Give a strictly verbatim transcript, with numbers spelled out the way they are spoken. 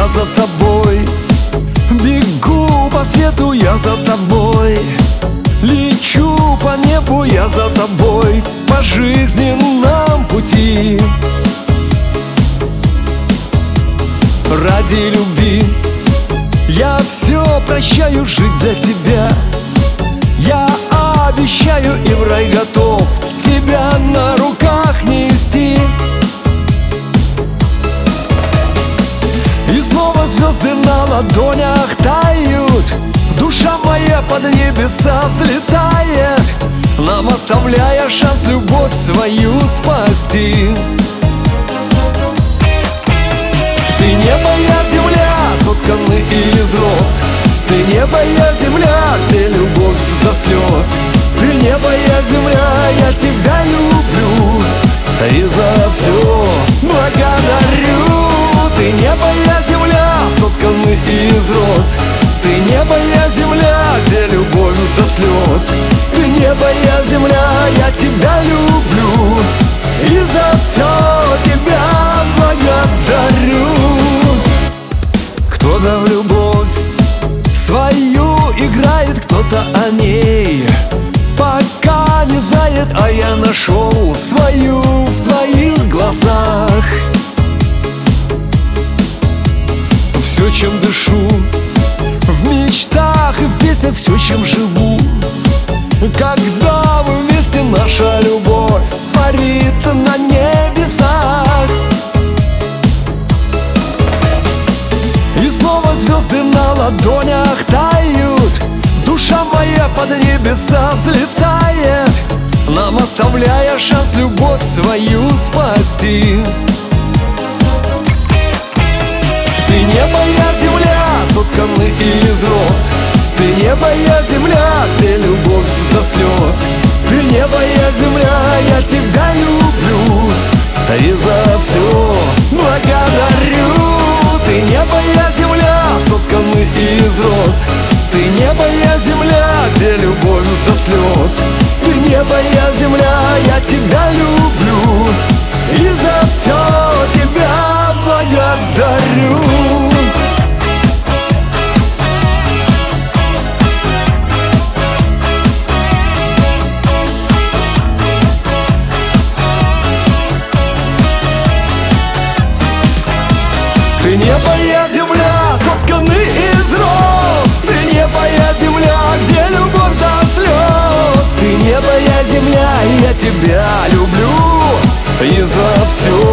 я за тобой. Бегу по свету, я за тобой. Лечу по небу, я за тобой. По жизненном пути. Ради любви я все прощаю, жить для тебя. Я обещаю и в рай готов тебя на руках нести. И снова звезды на ладонях тают. Душа моя под небеса взлетает, нам оставляя шанс любовь свою спасти. Ты небо, я земля, сотканы из роз. Ты небо, я земля, где любовь до слез. Ты небо, я земля, я тебя люблю и за все благодарю. Ты небо, я земля, сотканы из роз. Ты небо, я земля, где любовь до слез. Ты небо, я земля, я тебя люблю и за все тебя благодарю. Кто-то в любовь свою играет, кто-то о ней пока не знает, а я нашел свою в твоих глазах. Все, чем дышу, в мечтах и в песнях все, чем живу. Когда мы вместе, наша любовь парит на небесах. И снова звезды на ладонях тают. Душа моя под небеса взлетает, нам оставляя шанс любовь свою спасти. Ты небо, я земля, сотканы из роз. Ты небо, я земля, где любовь до слез. Ты небо, я земля, я тебя люблю и за все благодарю. Ты небо, я земля, сотканы из роз. Ты небо, я земля, где любовь до слез. Ты небо, я земля, я тебя люблю и за все тебя благодарю. Ты небо, я земля, сотканы из роз. Ты небо, я земля, где любовь до слез. Ты небо, я земля, я тебя люблю и за все